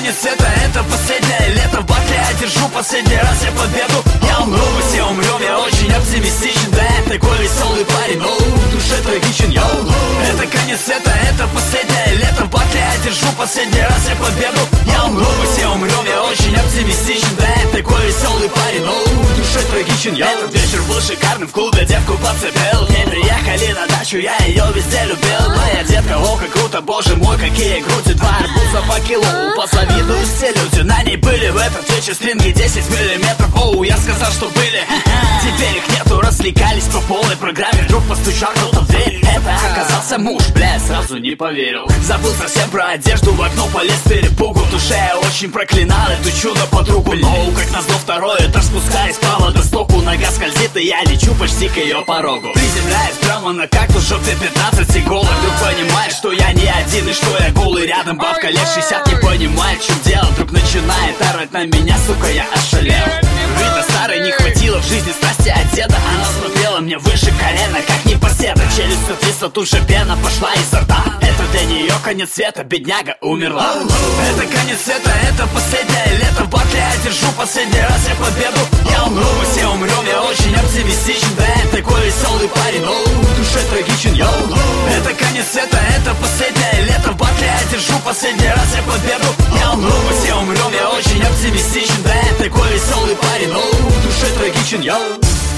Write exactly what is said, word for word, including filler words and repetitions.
конец света, это последнее лето. В батле я держу последний раз я победу. Я умру, мы все умрем, я очень оптимистичен. Да, я такой веселый парень, но в душе трагичен, йоу. Это конец света, это последнее лето. В батле я держу последний раз я победу. Я умру, мы все умрем, я очень оптимистичен. Да, я такой веселый парень, но в душе трагичен, йоу. Этот вечер был шикарным, в клубе девку подцепил. К ней приехали на дачу, я ее везде любил. Моя детка, о, как круто, боже мой, какие груди. Два арбуза по кило, позавидуют все люди. На ней были в этот вечер стринги десять миллиметров. Оу, я сказал, что были. Теперь их нету, развлекались по полной программе. Вдруг постучал кто-то в дверь. Это оказался муж, бля, я сразу не поверил. Забыл совсем про одежду, в окно полез с перепугу. В душе я очень проклинал эту чудо-подругу. Но, как назло, второй этаж, спускаясь по водостоку. Нога скользит, и я лечу почти к ее порогу. Приземляюсь прямо на кактус, желтый пятнадцать иголок. Вдруг понимаешь, что я не один и что я голый. Рядом бабка лет шестьдесят, не понимает, в чем дело. Вдруг начинает орать на меня, сука, я ошалел. Видно, старой не хватило в жизни страсти от деда. Она смотрела мне выше колена, как непоседа. Челюсть отвисла, тут же пена пошла изо рта. Это для нее конец света, бедняга умерла. Это конец света, это последнее лето. В батле я держу последний раз я победу. Я умру, мы все умрем, я очень оптимистичен. Да, я такой веселый парень, но в душе трагичен, йоу. Это конец света, это последнее лето. В батле я держу последний раз я победу. Я умру, мы все умрем, я очень оптимистичен. Да, я такой веселый парень, но в душе трагичен, йоу.